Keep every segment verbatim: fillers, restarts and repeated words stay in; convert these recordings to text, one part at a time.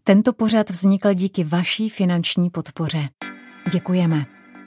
Tento pořad vznikl díky vaší finanční podpoře. Děkujeme.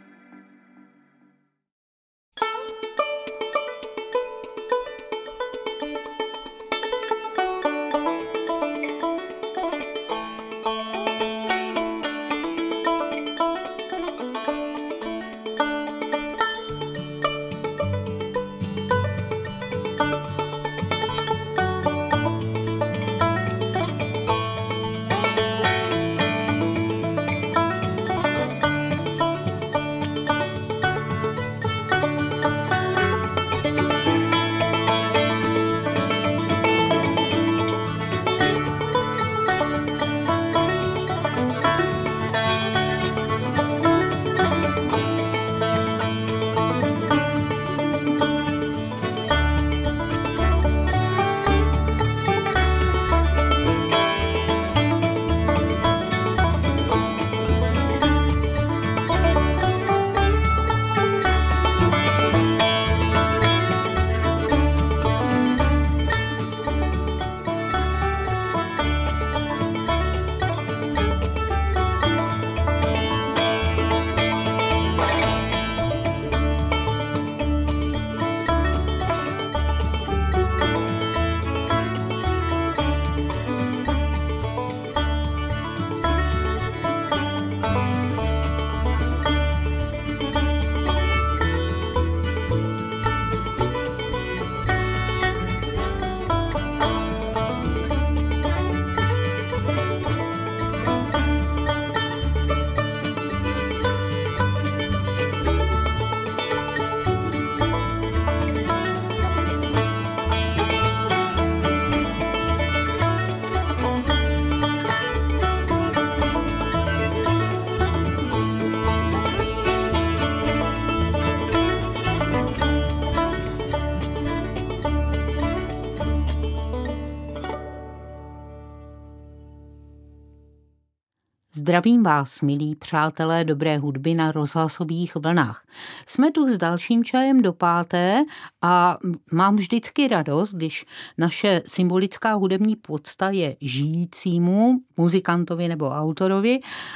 Zdravím vás, milí přátelé dobré hudby na rozhlasových vlnách. Jsme tu s dalším čajem do páté a mám vždycky radost, když naše symbolická hudební podsta je žijícímu muzikantovi nebo autorovi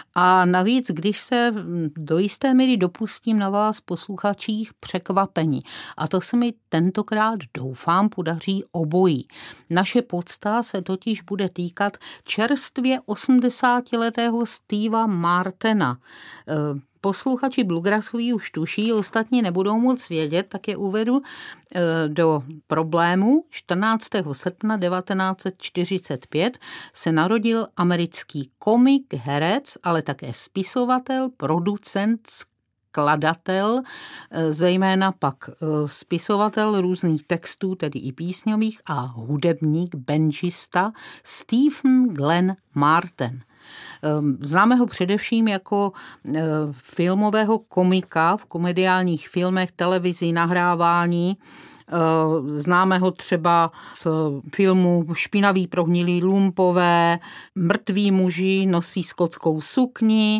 a navíc, když se do jisté míry dopustím na vás posluchačích překvapení. A to se mi tentokrát, doufám, podaří obojí. Naše podsta se totiž bude týkat čerstvě osmdesátiletého Steva Martina. Posluchači bluegrassoví už tuší, ostatní nebudou moc vědět, tak je uvedu do problému. čtrnáctého srpna devatenáct set čtyřicet pět se narodil americký komik, herec, ale také spisovatel, producent, skladatel, zejména pak spisovatel různých textů, tedy i písňových, a hudebník, benžista Stephen Glenn Martin. Známe ho především jako filmového komika v komediálních filmech, televizi, nahrávání. Známe ho třeba z filmu Špinaví prohnilí lumpové, Mrtví muži nosí skotskou sukni,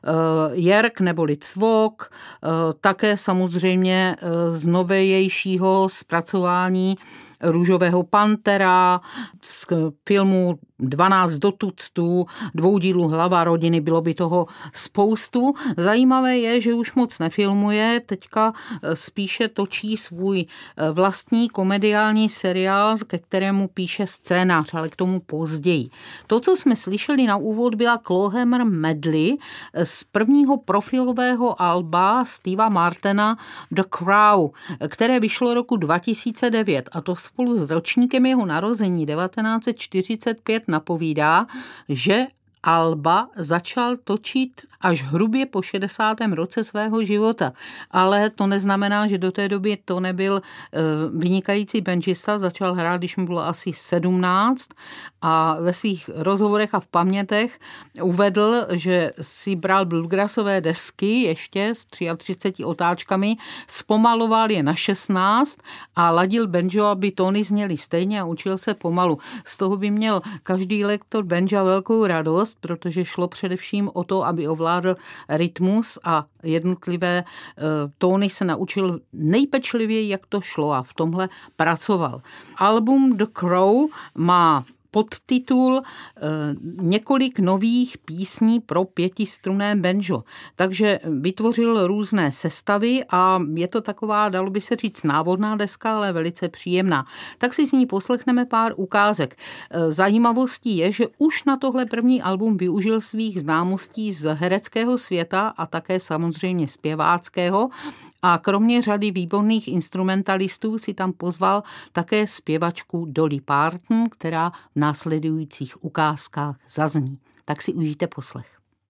Jerk neboli Cvok, také samozřejmě z novějšího zpracování Růžového pantera, z filmu dvanáct do tuctu, dvou dílů Hlava rodiny, bylo by toho spoustu. Zajímavé je, že už moc nefilmuje, teďka spíše točí svůj vlastní komediální seriál, ke kterému píše scénář, ale k tomu později. To, co jsme slyšeli na úvod, byla Clawhammer Medley z prvního profilového alba Steva Martina The Crow, které vyšlo roku dva tisíce devět, a to spolu s ročníkem jeho narození devatenáct set čtyřicet pět napovídá, že alba začal točit až hrubě po šedesátém roce svého života. Ale to neznamená, že do té doby to nebyl vynikající benžista, začal hrát, když mu bylo asi sedmnáct, a ve svých rozhovorech a v pamětech uvedl, že si bral bluegrassové desky ještě s třiatřiceti otáčkami, zpomaloval je na šestnáct a ladil banjo, aby tóny zněly stejně, a učil se pomalu. Z toho by měl každý lektor banja velkou radost, protože šlo především o to, aby ovládl rytmus a jednotlivé tóny se naučil nejpečlivěji, jak to šlo, a v tomhle pracoval. Album The Crow má podtitul Několik nových písní pro pětistrunné banjo. Takže vytvořil různé sestavy a je to taková, dalo by se říct, návodná deska, ale velice příjemná. Tak si z ní poslechneme pár ukázek. Zajímavostí je, že už na tohle první album využil svých známostí z hereckého světa a také samozřejmě zpěváckého. A kromě řady výborných instrumentalistů si tam pozval také zpěvačku Dolly Parton, která v následujících ukázkách zazní. Tak si užijte poslech.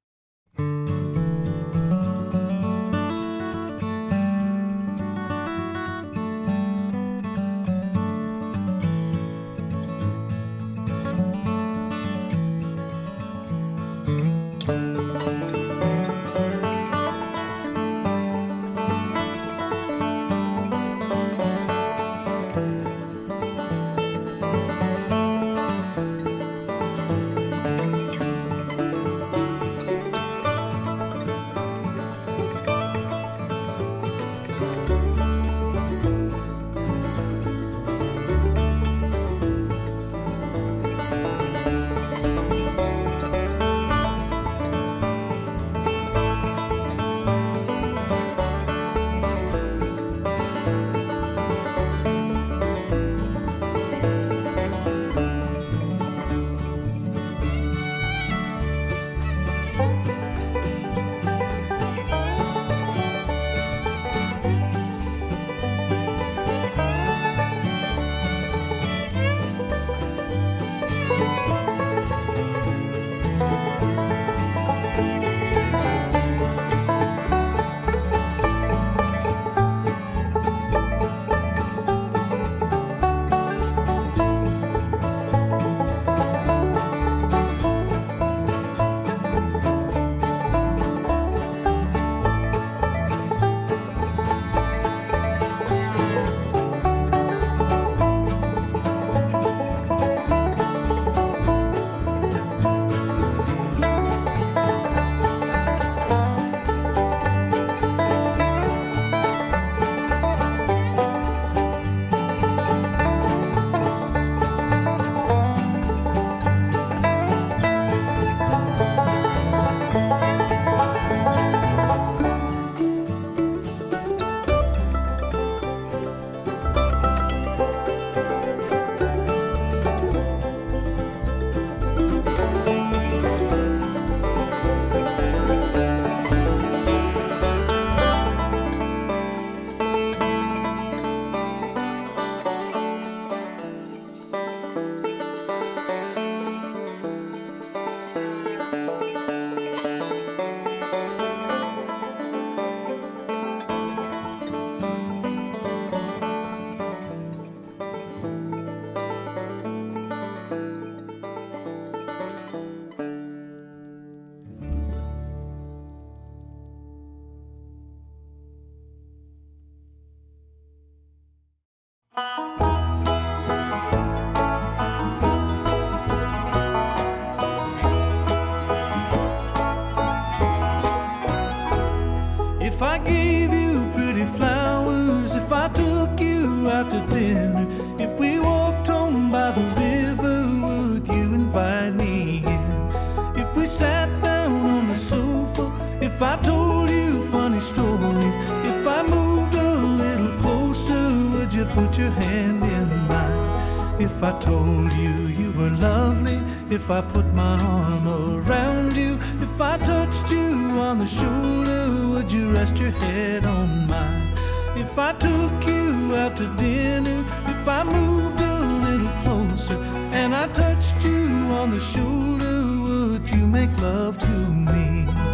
If I gave you pretty flowers, if I took you out to dinner, if we walked home by the river, would you invite me in? If we sat down on the sofa, if I told you funny stories, if I moved a little closer, would you put your hand in mine? If I told you you were lovely, if I put my arm around you, if I touched you on the shoulder, would you rest your head on mine? If I took you out to dinner, if I moved a little closer and I touched you on the shoulder, would you make love to me?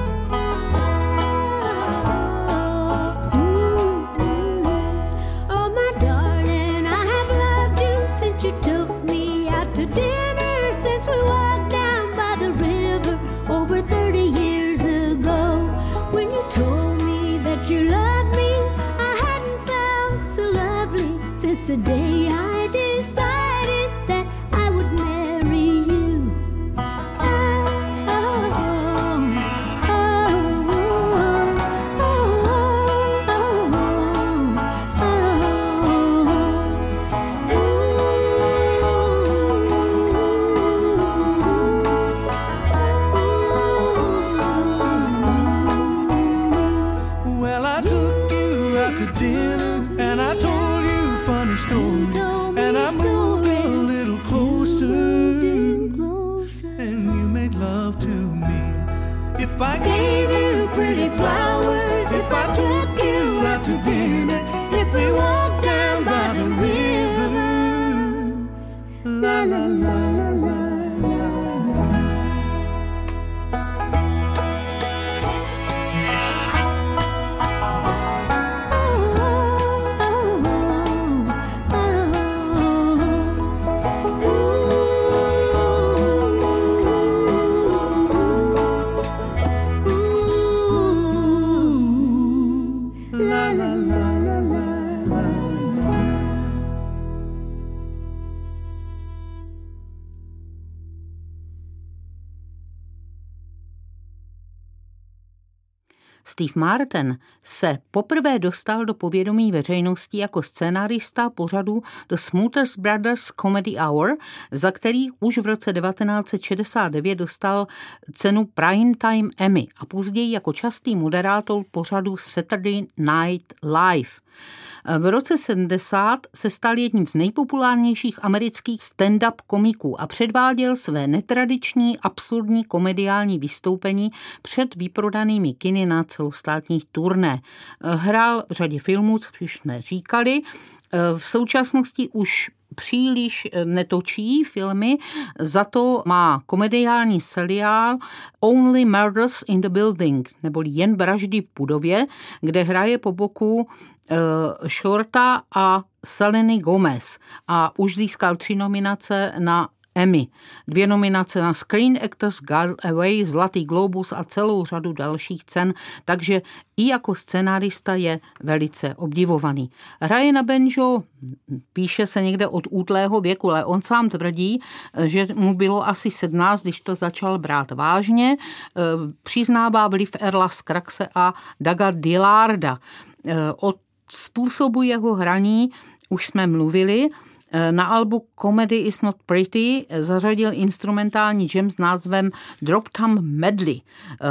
The day I decided that I would marry you. Oh, oh, oh, oh, oh, oh, oh, oh, oh. made love to me. If I gave you pretty flowers, if I took you out to dinner, if we walked down by the river, la la la la la la. Steve Martin se poprvé dostal do povědomí veřejnosti jako scénárista pořadu The Smothers Brothers Comedy Hour, za který už v roce devatenáct set šedesát devět dostal cenu Primetime Emmy a později jako častý moderátor pořadu Saturday Night Live. V roce sedmdesát se stal jedním z nejpopulárnějších amerických stand-up komiků a předváděl své netradiční, absurdní komediální vystoupení před vyprodanými kiny na celostátních turné. Hrál v řadě filmů, co už jsme říkali. V současnosti už příliš netočí filmy, za to má komediální seriál Only Murders in the Building, neboli Jen vraždy v budově, kde hraje po boku uh, Shorta a Seleny Gomez a už získal tři nominace na Emmy, dvě nominace na Screen Actors Guild Award, Zlatý globus a celou řadu dalších cen, takže i jako scenárista je velice obdivovaný. Hraje na banjo, píše se někde od útlého věku, ale on sám tvrdí, že mu bylo asi sedmnáct, když to začal brát vážně. Přiznává vliv Erla Scruggsy a Douga Dillarda. O způsobu jeho hraní už jsme mluvili. Na albu Comedy is not pretty zařadil instrumentální jam s názvem Drop Tom Medley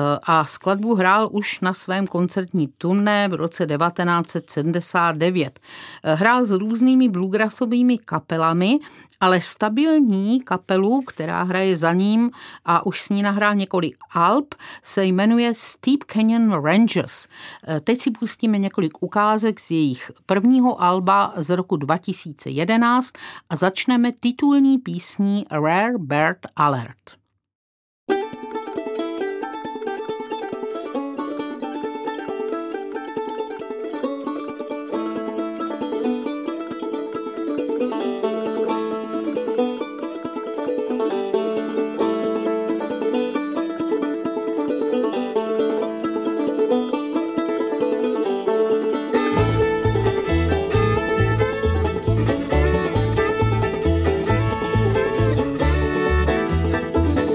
a skladbu hrál už na svém koncertní turné v roce devatenáct set sedmdesát devět. Hrál s různými bluegrassovými kapelami, ale stabilní kapelu, která hraje za ním a už s ní nahrál několik alb, se jmenuje Steep Canyon Rangers. Teď si pustíme několik ukázek z jejich prvního alba z roku dva tisíce jedenáct a začneme titulní písní Rare Bird Alert. Thank you.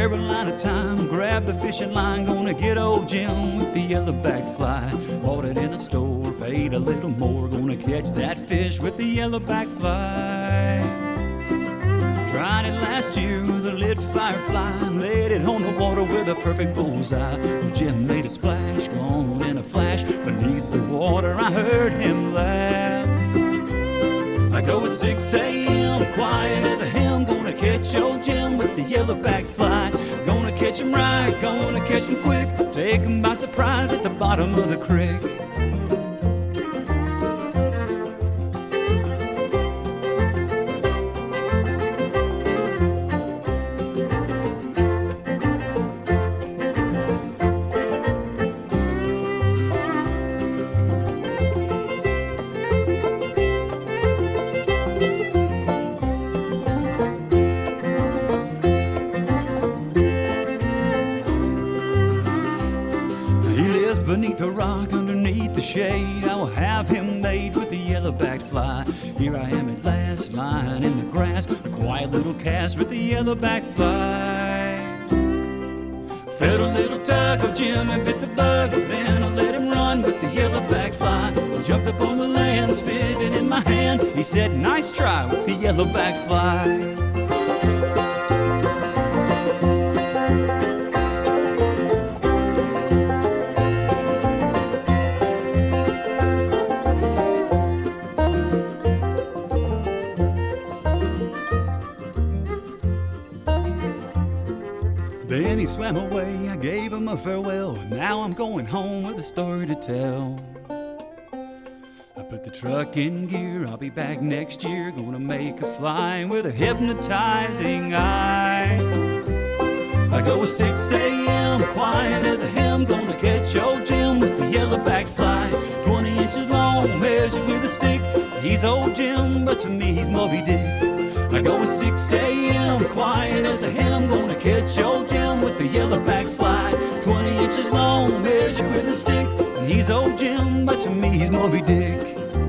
Carolina time, grab the fishing line, gonna get old Jim with the yellowback fly. Bought it in a store, paid a little more, gonna catch that fish with the yellowback fly. Tried it last year with a lit firefly, laid it on the water with a perfect bullseye. Old Jim made a splash, gone in a flash, beneath the water I heard him laugh. I go at six a.m., quiet as a ham, gonna catch old Jim with the yellowback fly. Gonna catch him right, gonna catch him quick, take him by surprise at the bottom of the creek. Beneath a rock, underneath the shade, I will have him made with the yellowback fly. Here I am at last, lying in the grass, a quiet little cast with the yellowback fly. Felt a little tug of Jim and bit the bug, and then I let him run with the yellowback fly. He jumped up on the land, spit it in my hand. He said, nice try with the yellowback fly. Then he swam away, I gave him a farewell. Now I'm going home with a story to tell. I put the truck in gear, I'll be back next year. Gonna make a fly with a hypnotizing eye. I go at six a.m., quiet as a ham, gonna catch old Jim with the yellowback fly. Twenty inches long, measured with a stick. He's old Jim, but to me he's Moby Dick. I go at six a.m., quiet as a ham, gonna catch old Jim with the yellowback fly. Twenty inches long, measured with a stick. And he's old Jim, but to me he's Moby Dick.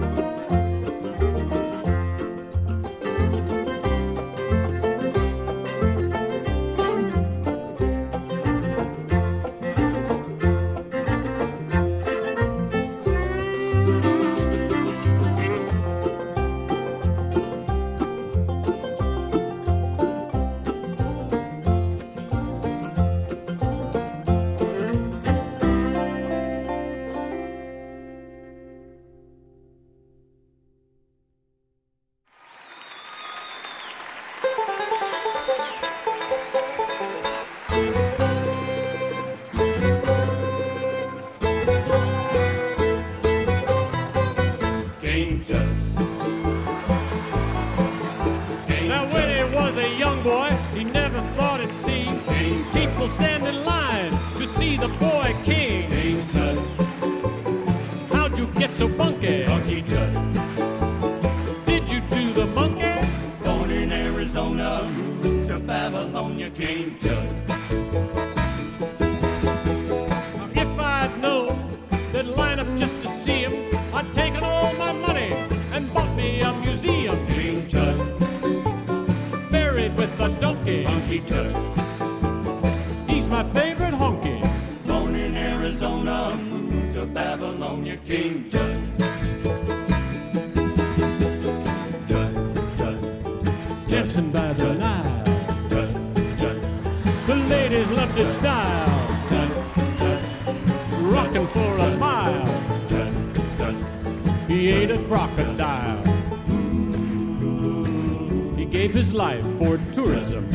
Life for tourism.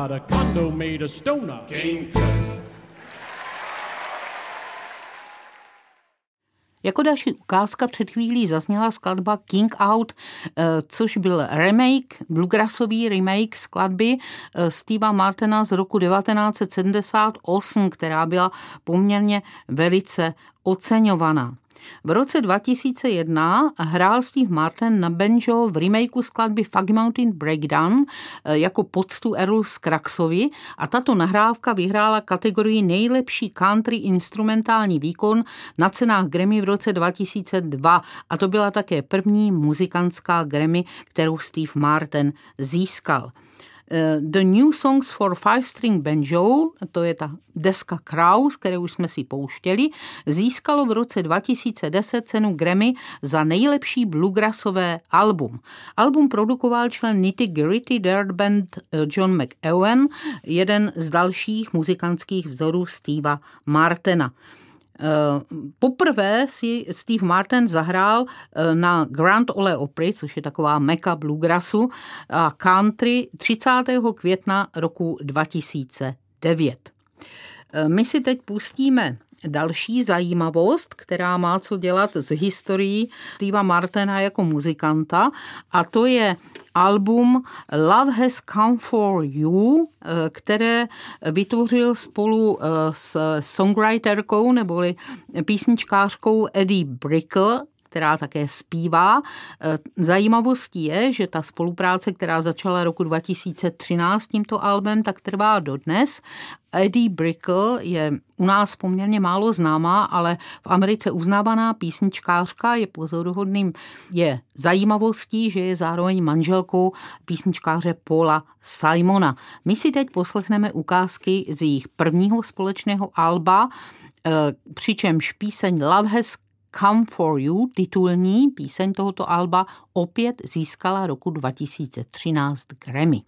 got a condo made of stoner. King Tut. Jako další ukázka před chvílí zazněla skladba King Out, což byl remake, bluegrassový remake skladby Steva Martina z roku devatenáct set sedmdesát osm, která byla poměrně velice oceňovaná. V roce dva tisíce jedna hrál Steve Martin na banjo v remakeu skladby Foggy Mountain Breakdown jako poctu Earlu Scruggssovi a tato nahrávka vyhrála kategorii nejlepší country instrumentální výkon na cenách Grammy v roce dva tisíce dva a to byla také první muzikantská Grammy, kterou Steve Martin získal. The New Songs for Five String Banjo, to je ta deska Kraus, kterou už jsme si pouštěli, získalo v roce dva tisíce deset cenu Grammy za nejlepší bluegrassové album. Album produkoval člen Nitty Gritty Dirt Band John McEwen, jeden z dalších muzikantských vzorů Steva Martina. Poprvé si Steve Martin zahrál na Grand Ole Opry, což je taková meka bluegrassu a country třicátého května roku dva tisíce devět. My si teď pustíme další zajímavost, která má co dělat s historií Steva Martina jako muzikanta, a to je album Love Has Come For You, které vytvořil spolu s songwriterkou neboli písničkářkou Eddie Brickell, která také zpívá. Zajímavostí je, že ta spolupráce, která začala roku dva tisíce třináct tímto albem, tak trvá dodnes. Eddie Brickell je u nás poměrně málo známá, ale v Americe uznávaná písničkářka, je pozoruhodným, je zajímavostí, že je zároveň manželkou písničkáře Paula Simona. My si teď poslechneme ukázky z jejich prvního společného alba, přičemž píseň Love Has Come For You, titulní píseň tohoto alba, opět získala roku dva tisíce třináct Grammy.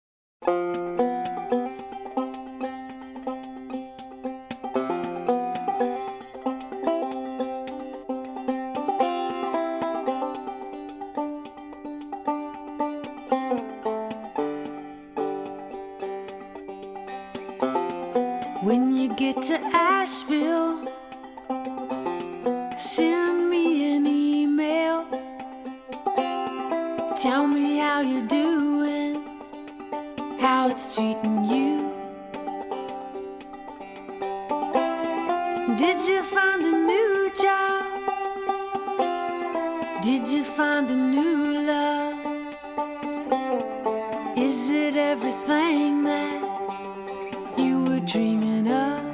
When you get to Asheville, send me an email. Tell me how you're doing, how it's treating you. Did you find a new job? Did you find a new love? Is it everything that you were dreaming of?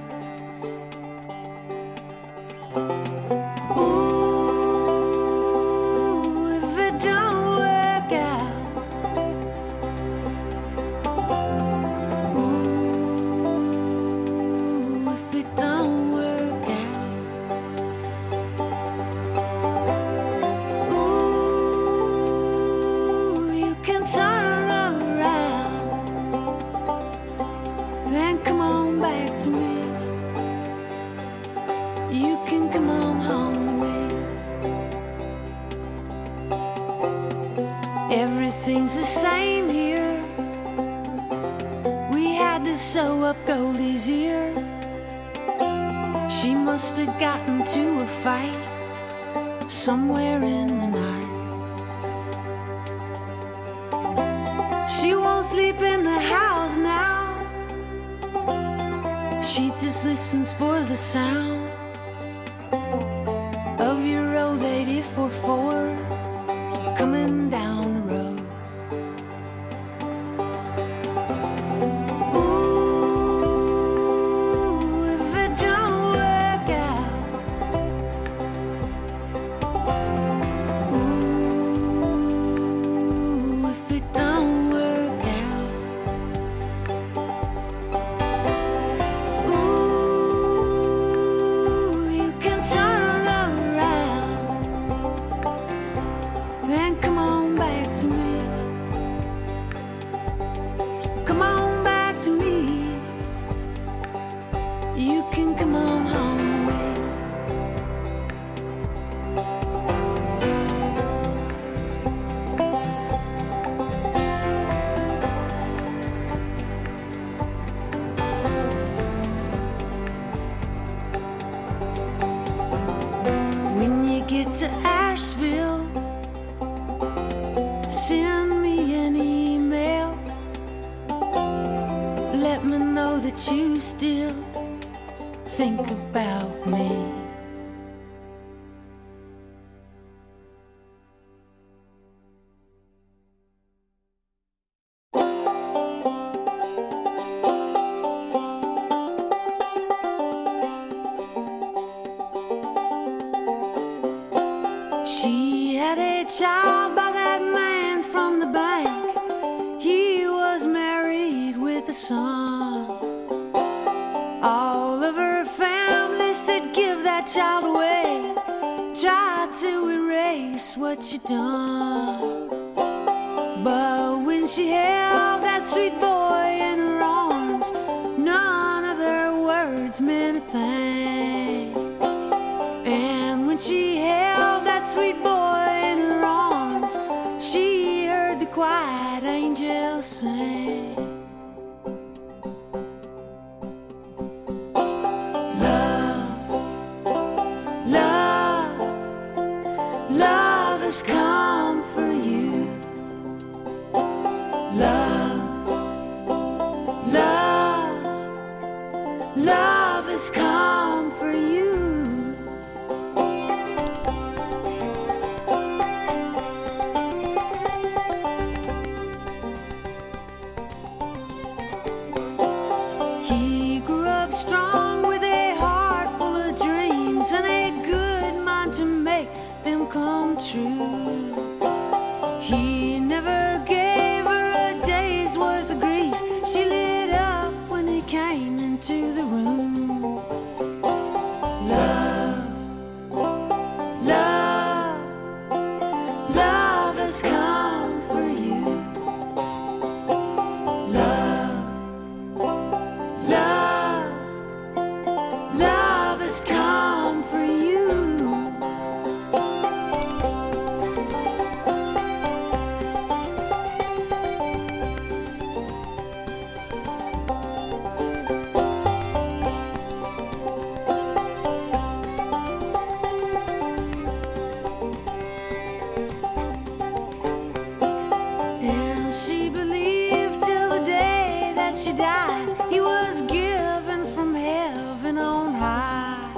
Everything's the same here. We had to sew up Goldie's ear. She must have gotten to a fight somewhere in the night. She won't sleep in the house now. She just listens for the sound of your old eighty-four Ford coming down the road. Ooh, if it don't work out. Ooh, if it don't work out. Ooh, you can turn around. Then come on back to me. Come on back to me. You can come on home to me. that you still think about me. She had a child by that man from the bank. He was married with a son. All of her family said, give that child away. Try to erase what you done. But when she held that sweet boy in her arms, none of their words meant a thing. And when she held that sweet boy in her arms, she heard the quiet angels sing. Love, love, love has come for you. Love, love, love has come for you. He grew up strong with a heart full of dreams and a good mind to make them come true. He never gave her a day's worth of grief. She lit up when he came into the room. Love, love, love has come for you. Love, love, love has come for you. And she believed till the day that she died, he was given from heaven on high.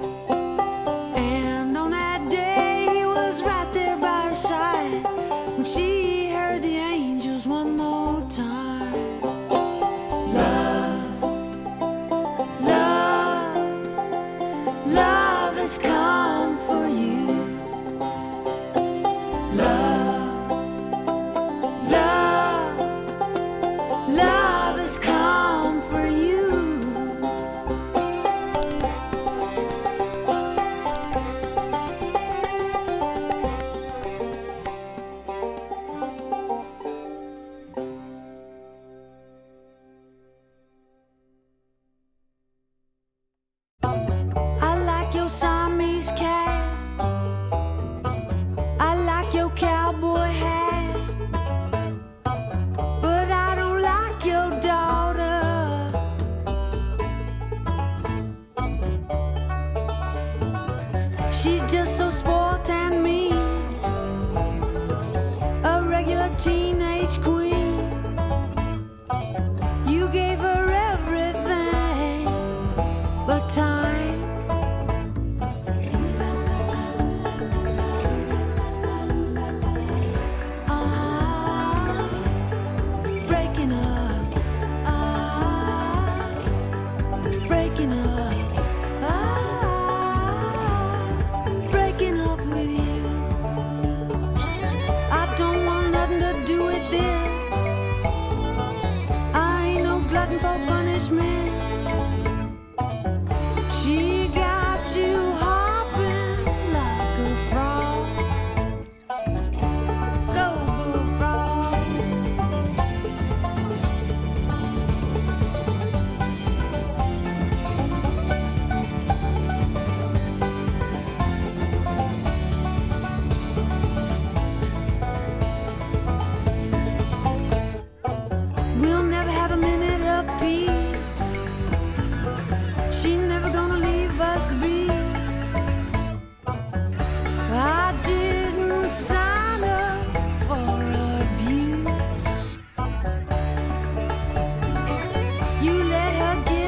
And on that day he was right there by her side when she heard the angels one more time. Love, love, love has come for you. Love, love, love has come for you. I like your Siamese cat. I like your cowboy hat. But I don't like your daughter. She's just so spoiled and mean, a regular teenage queen. You gave her everything but time. Ah, breaking up. Ah, breaking up. Ah, breaking up with you. I don't want nothing to do with this. I ain't no glutton for punishment. She got you hopping like a frog. Go bullfrog. We'll never have a minute of peace. She never gonna leave us be. I didn't sign up for abuse. You let her get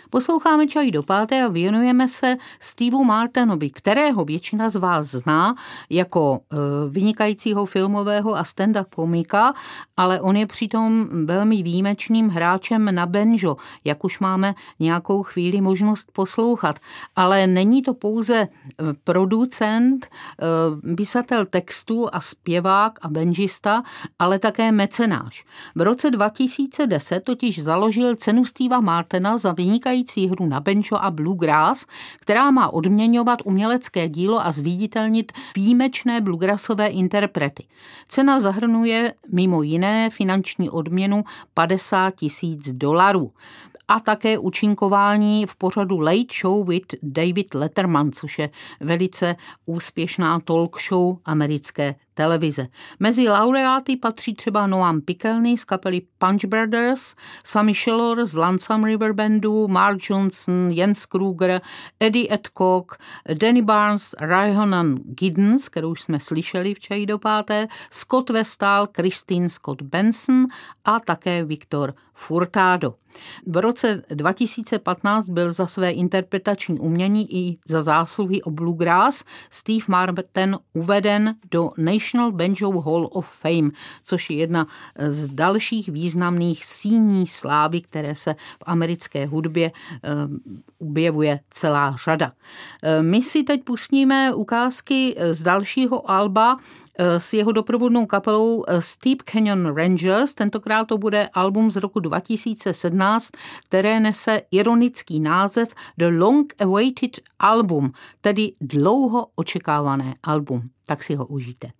Posloucháme Čaj do páté a věnujeme se Steveu Martinovi, kterého většina z vás zná jako e, vynikajícího filmového a stand-up komika, ale on je přitom velmi výjimečným hráčem na banjo, jak už máme nějakou chvíli možnost poslouchat. Ale není to pouze producent, e, pisatel textů a zpěvák a banjista, ale také mecenáš. V roce dva tisíce deset totiž založil cenu Stevea Martina za vynikající hru na banjo a bluegrass, která má odměňovat umělecké dílo a zviditelnit výjimečné bluegrassové interprety. Cena zahrnuje mimo jiné finanční odměnu padesát tisíc dolarů a také účinkování v pořadu Late Show with David Letterman, což je velice úspěšná talk show americké televize. Mezi laureáty patří třeba Noam Pikelny z kapely Punch Brothers, Sammy Shelor z Lonesome River Bandu, Mark Johnson, Jens Kruger, Eddie Adcock, Danny Barnes, Rhiannon Giddens, kterou jsme slyšeli v Čaji do páté, Scott Westall, Christine Scott Benson a také Viktor Furtado. V roce dva tisíce patnáct byl za své interpretační umění i za zásluhy o bluegrass Steve Martin uveden do National Banjo Hall of Fame, což je jedna z dalších významných síní slávy, které se v americké hudbě uh, objevuje celá řada. Uh, my si teď pustíme ukázky z dalšího alba s jeho doprovodnou kapelou Steep Canyon Rangers. Tentokrát to bude album z roku dva tisíce sedmnáct, které nese ironický název The Long Awaited Album, tedy dlouho očekávané album. Tak si ho užijte.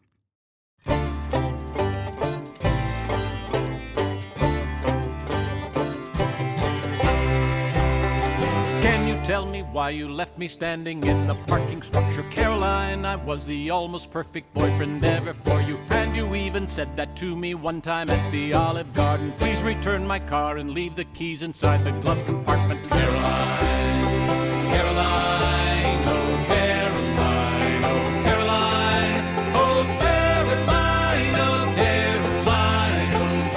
Tell me why you left me standing in the parking structure, Caroline. I was the almost perfect boyfriend ever for you, and you even said that to me one time at the Olive Garden. Please return my car and leave the keys inside the glove compartment, Caroline. Caroline, oh Caroline, oh Caroline, oh Caroline, oh Caroline, oh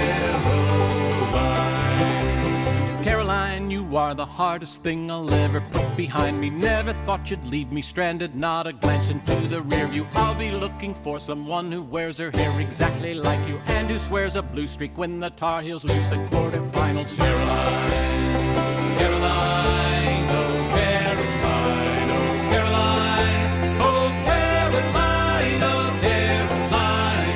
Caroline. Caroline, you are the hardest thing I'll ever put behind me. Never thought you'd leave me stranded, not a glance into the rear view. I'll be looking for someone who wears her hair exactly like you, and who swears a blue streak when the Tar Heels lose the quarterfinals. Caroline, Caroline, oh Caroline, oh Caroline, oh Caroline, oh Caroline,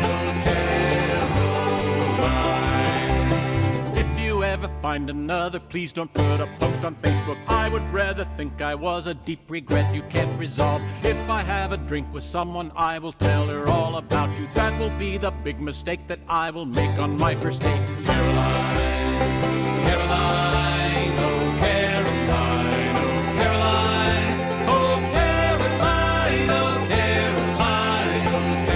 oh Caroline. If you ever find another, please don't put a post on Facebook. I would rather think I was a deep regret you can't resolve. If I have a drink with someone, I will tell her all about you. That will be the big mistake that I will make on my first date. Caroline, Caroline, oh Caroline, oh Caroline, oh Caroline, oh Caroline, oh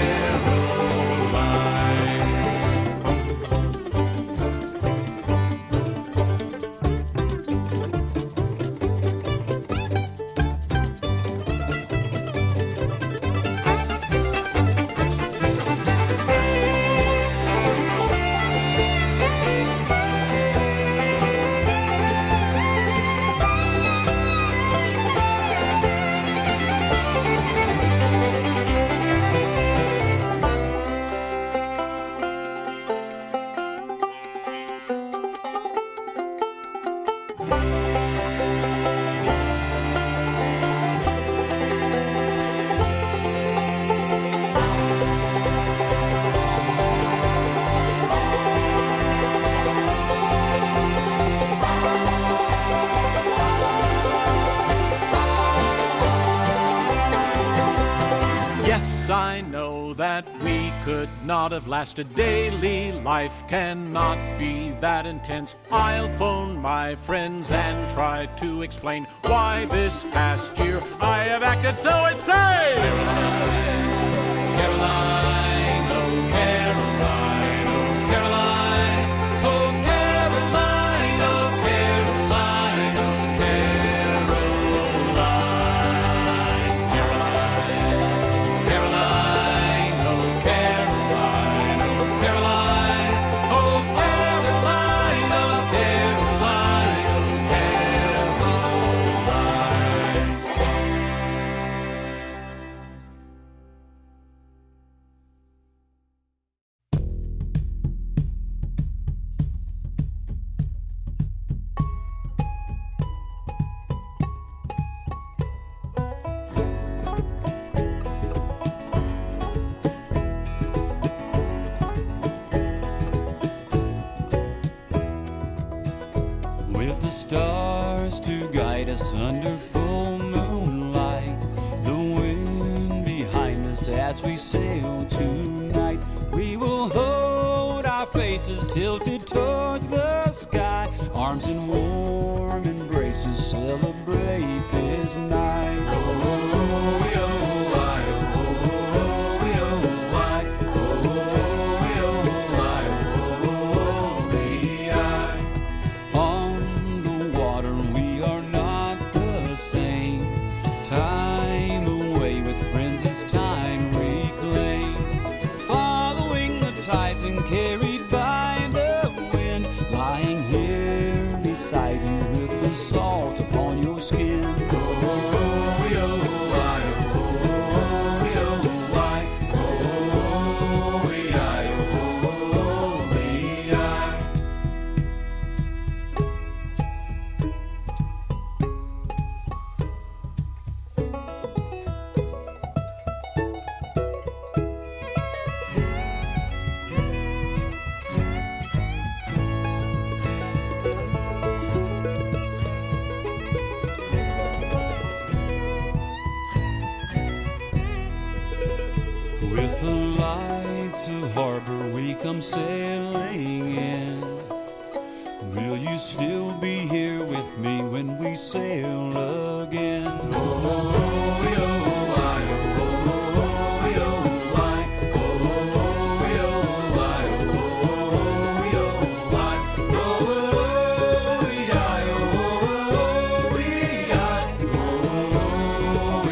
I know that we could not have lasted. Daily life cannot be that intense. I'll phone my friends and try to explain why this past year I have acted so insane. Caroline, Caroline, oh Caroline, oh Caroline, oh Caroline, oh Caroline, oh Caroline, Caroline, Caroline, oh Caroline, oh Caroline, oh Caroline, oh Caroline, oh Caroline. us under full moonlight. The wind behind us as we sail tonight. We will hold our faces tilted towards the sky. Arms in warm embraces celebrate this night. Oh, oh, oh, oh, I, oh, oh, oh, I, oh, oh, I, oh, the I. On the water we are not the same. Time away with friends is time reclaimed. Following the tides and carried by the wind. Lying here beside you with the salt upon your skin. Oh, oh, oh, I, oh, oh, I, oh, I, oh, I. With the lights of harbor we come sailing in. Will you still be here with me when we sail again? Oh, oh, oh, I, oh, oh, I, oh, oh, I, oh, oh, I, oh, oh, I, oh, I, oh,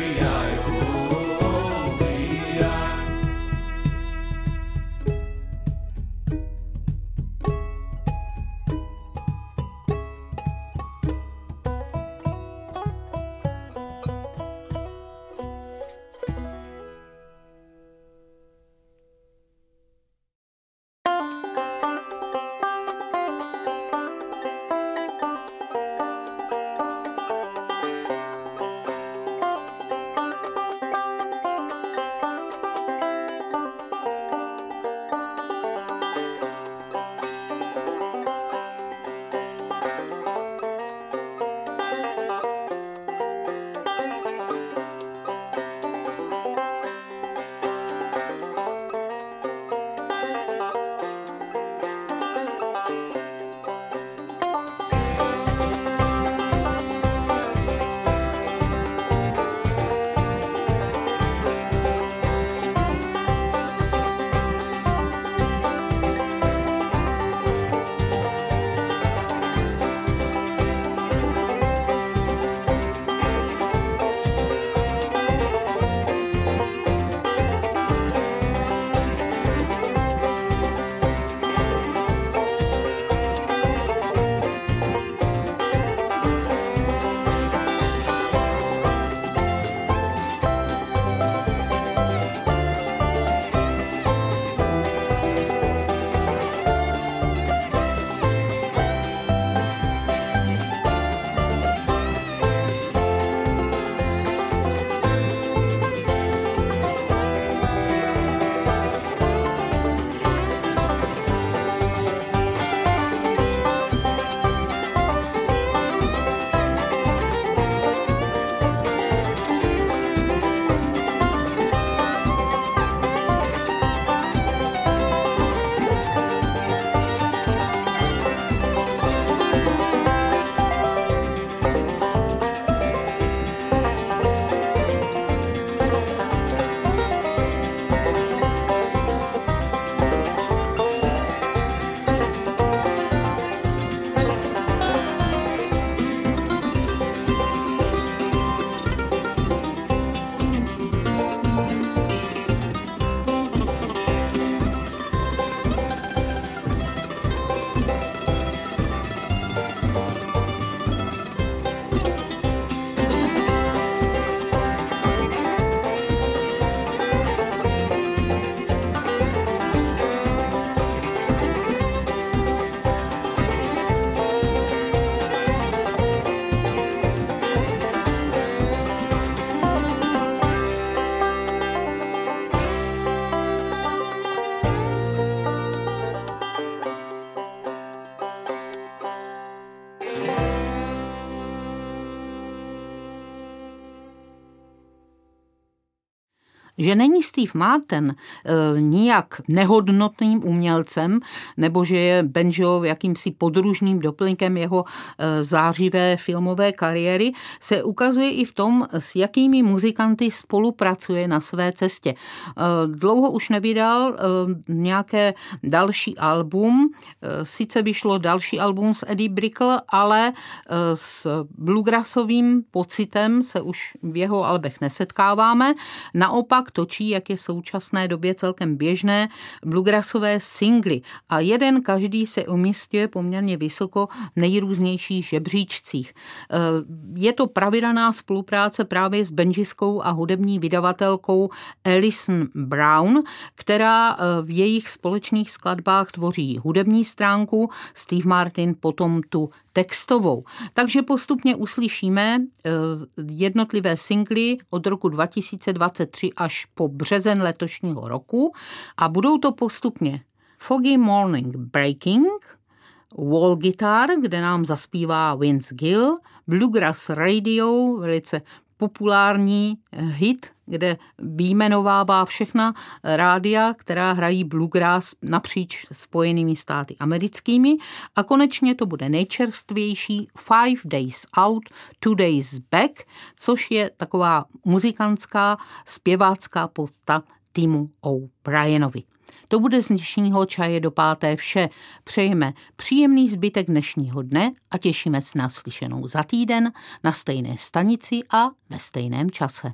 že není Steve Martin e, nijak nehodnotným umělcem, nebo že je banjo jakýmsi podružným doplňkem jeho e, zářivé filmové kariéry, se ukazuje i v tom, s jakými muzikanty spolupracuje na své cestě. E, dlouho už nevydal e, nějaké další album, e, sice vyšlo další album s Eddie Brickell, ale e, s bluegrassovým pocitem se už v jeho albech nesetkáváme. Naopak točí, jak je v současné době celkem běžné, bluegrassové singly a jeden každý se umísťuje poměrně vysoko v nejrůznějších žebříčcích. Je to pravidelná spolupráce právě s banjiskou a hudební vydavatelkou Alison Brown, která v jejich společných skladbách tvoří hudební stránku, Steve Martin potom tu textovou. Takže postupně uslyšíme jednotlivé singly od roku dva tisíce dvacet tři až po březen letošního roku a budou to postupně Foggy Morning Breaking, Wall Guitar, kde nám zaspívá Vince Gill, Bluegrass Radio, velice populární hit, kde vyjmenovává všechna rádia, která hrají bluegrass napříč Spojenými státy americkými a konečně to bude nejčerstvější Five Days Out, Two Days Back, což je taková muzikantská, zpěvácká podsta Timu O'Brienovi. To bude z dnešního čaje do páté vše. Přejeme příjemný zbytek dnešního dne a těšíme se na slyšenou za týden na stejné stanici a ve stejném čase.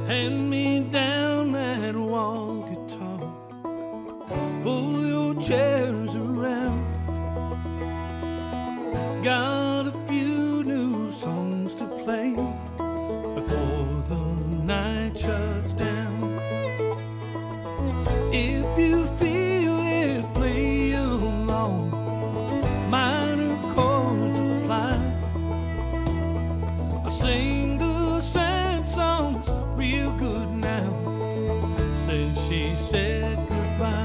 Hand me down that wall guitar. Pull your chairs around. Got a few new songs to play before the night shuts down. If you feel it, play along. Minor chords apply. I sing the sad songs real good now. Says she said goodbye.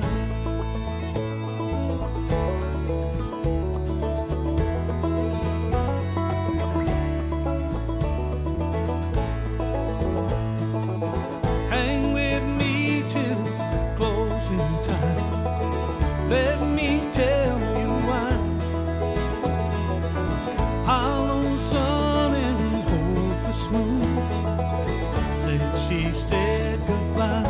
Hang with me till closing time. Let me tell you why. Hollow sun and hopeless moon. Said she said goodbye.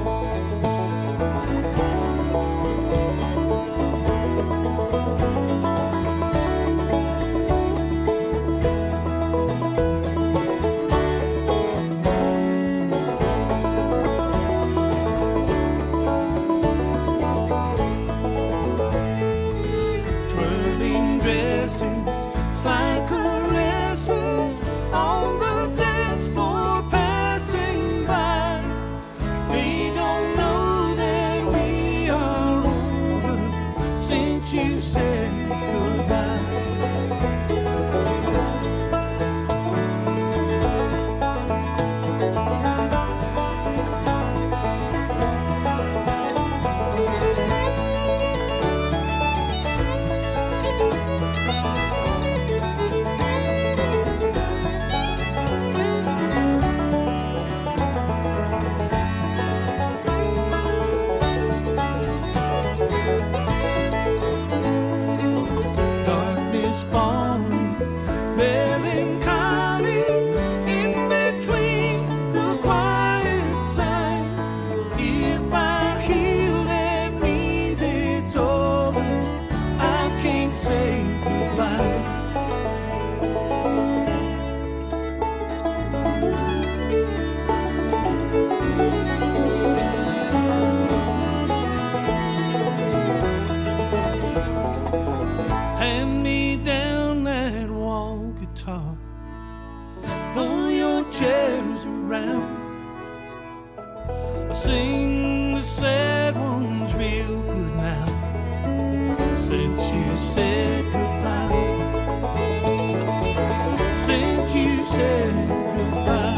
Twirling dresses, sly caresses on the dance floor passing by. They don't know that we are over since you said goodbye. Darkness falling, melancholy in between the quiet signs. If I heal, that means it's over. I can't say goodbye. Hand me down that wall guitar. Pull your chairs around. I sing the sad ones real good now. Since you said goodbye. Since you said goodbye.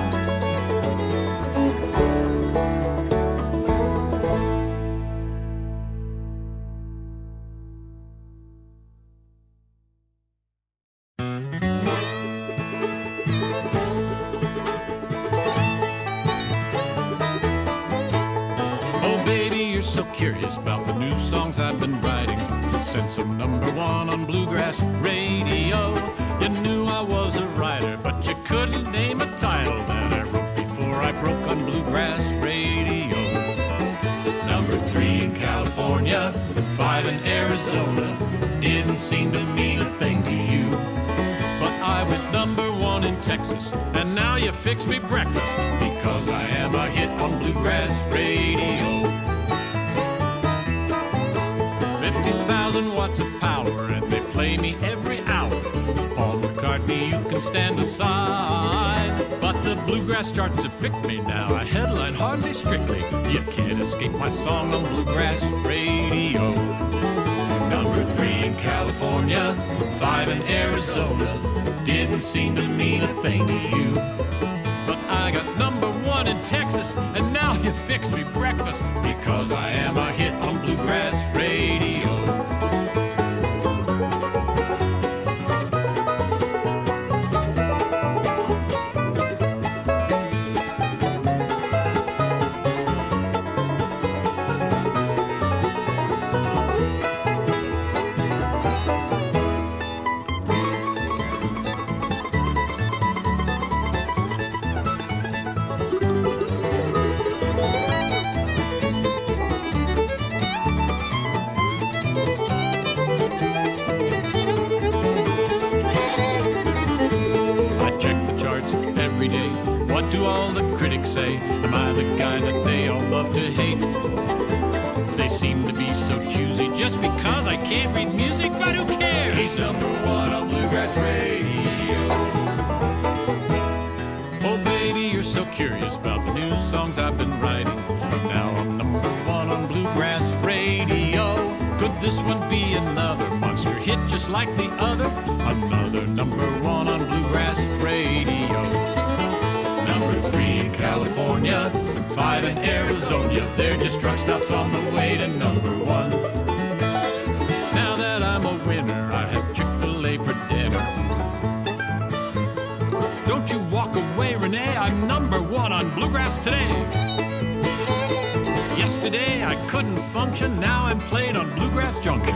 Oh, baby, you're so curious about the new songs I've been writing. Since I'm number one on bluegrass radio. You knew I was a writer, but you couldn't name a title that I wrote before I broke on bluegrass radio. Number three in California, five in Arizona. Didn't seem to mean a thing to you. But I went number one in Texas, and now you fix me breakfast because I am a hit on bluegrass radio. fifty thousand watts of power, and they play me every hour. Paul McCartney, you can stand aside, but the bluegrass charts have picked me now. A headline hardly strictly. You can't escape my song on bluegrass radio. Number three in California, five in Arizona. Didn't seem to mean a thing to you. But I got number one in Texas, and now you fix me breakfast because I am a hit on bluegrass radio. What do all the critics say? Am I the guy that they all love to hate? They seem to be so choosy just because I can't read music, but who cares? He's number one on Bluegrass Radio. Oh baby, you're so curious about the new songs I've been writing. Now I'm number one on Bluegrass Radio. Could this one be another monster hit just like the other? Another number one on Bluegrass Radio. Number three in California, five in Arizona. They're just truck stops on the way to number one. Now that I'm a winner, I have Chick-fil-A for dinner. Don't you walk away, Renee, I'm number one on Bluegrass today. Yesterday I couldn't function, now I'm played on Bluegrass Junction.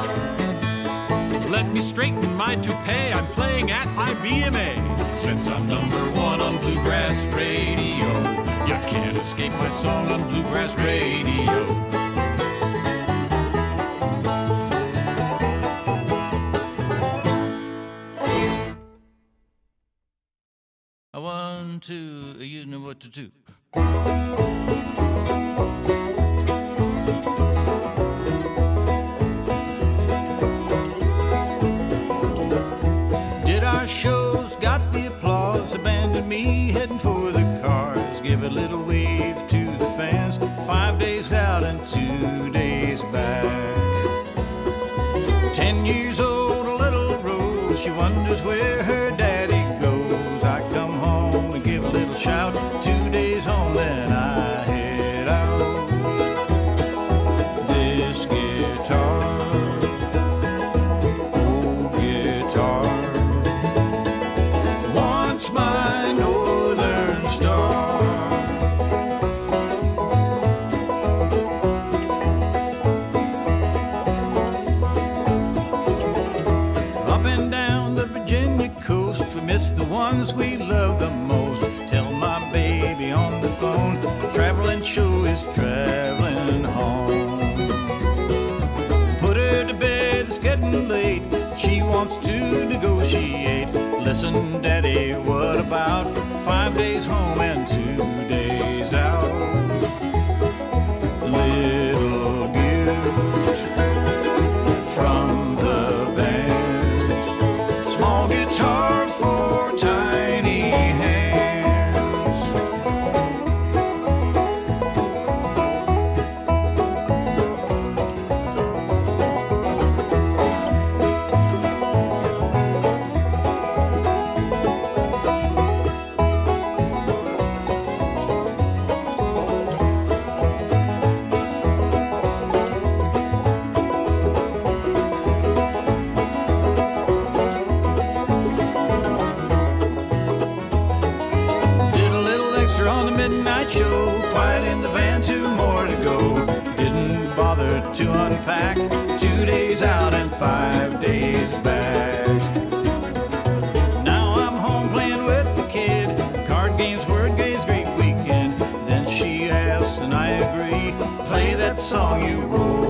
Let me straighten my toupee, I'm playing at I B M A. Since I'm number one on Bluegrass Radio, you can't escape my song on Bluegrass Radio. One, two, you know what to do. Did our shows, got the applause, abandoned me heading for the cars. Give a little wave to the fans, five days out and two days back. Ten years old, a little Rose, she wonders where her daddy goes. I come home and give a little shout, two days home, then I head out. This guitar, old guitar, once my northern star. Up and down the Virginia coast, we miss the ones we love the most. Tell my baby on the phone, traveling show is traveling home. Put her to bed, it's getting late, she wants to negotiate. Listen, Daddy, what about five days home and two days out? Little gift from the band, small guitar for tiny hands. Did a little extra on the midnight show, quiet in the van, two more to go. Didn't bother to unpack, two days out and five days back. Now I'm home playing with the kid, card games, word games, great weekend. Then she asked and I agree, play that song you wrote